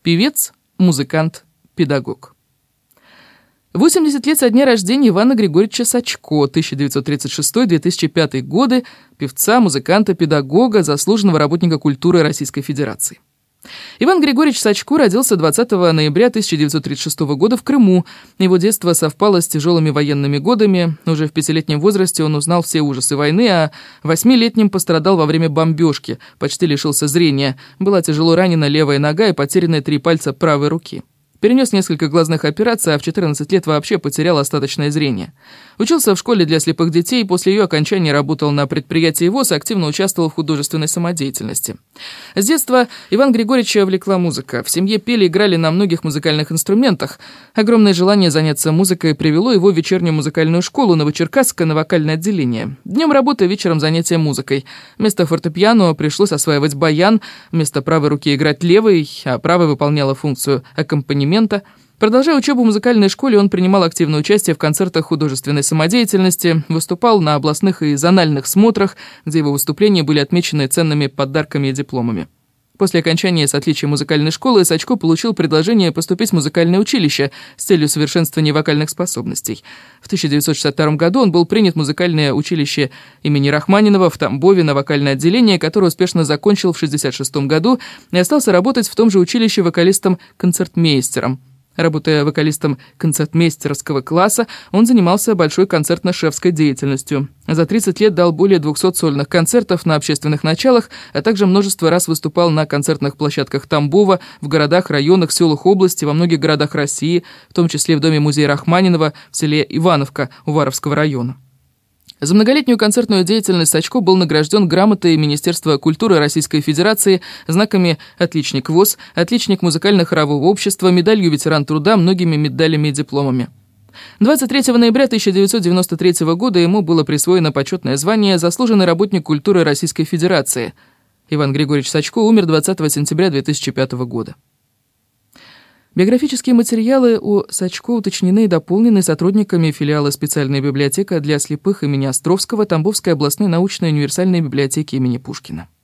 Певец, музыкант, педагог. 80 лет со дня рождения Ивана Григорьевича Сачко, 1936-2005 годы, певца, музыканта, педагога, заслуженного работника культуры Российской Федерации. Иван Григорьевич Сачко родился 20 ноября 1936 года в Крыму. Его детство совпало с тяжелыми военными годами. Уже в 5-летнем возрасте он узнал все ужасы войны, а 8-летним пострадал во время бомбежки, почти лишился зрения. Была тяжело ранена левая нога и потеряны 3 пальца правой руки. Перенес несколько глазных операций, а в 14 лет вообще потерял остаточное зрение. Учился в школе для слепых детей, после ее окончания работал на предприятии ВОС и активно участвовал в художественной самодеятельности. С детства Иван Григорьевича увлекла музыка. В семье пели и играли на многих музыкальных инструментах. Огромное желание заняться музыкой привело его в вечернюю музыкальную школу Новочеркасское на вокальное отделение. Днем работа, вечером занятия музыкой. Вместо фортепиано пришлось осваивать баян, вместо правой руки играть левой, а правая выполняла функцию аккомпанемента. Продолжая учебу в музыкальной школе, он принимал активное участие в концертах художественной самодеятельности, выступал на областных и зональных смотрах, где его выступления были отмечены ценными подарками и дипломами. После окончания с отличием музыкальной школы Сачко получил предложение поступить в музыкальное училище с целью совершенствования вокальных способностей. В 1962 году он был принят в музыкальное училище имени Рахманинова в Тамбове на вокальное отделение, которое успешно закончил в 1966 году и остался работать в том же училище вокалистом-концертмейстером. Работая вокалистом концертмейстерского класса, он занимался большой концертно-шефской деятельностью. За 30 лет дал более 200 сольных концертов на общественных началах, а также множество раз выступал на концертных площадках Тамбова, в городах, районах, селах области, во многих городах России, в том числе в доме-музее Рахманинова в селе Ивановка Уваровского района. За многолетнюю концертную деятельность Сачко был награжден грамотой Министерства культуры Российской Федерации, знаками «Отличник ВОС», «Отличник музыкально-хорового общества», медалью «Ветеран труда», многими медалями и дипломами. 23 ноября 1993 года ему было присвоено почетное звание «Заслуженный работник культуры Российской Федерации». Иван Григорьевич Сачко умер 20 сентября 2005 года. Биографические материалы о Сачко уточнены и дополнены сотрудниками филиала «Специальная библиотека для слепых имени Островского» Тамбовской областной научной универсальной библиотеки имени Пушкина.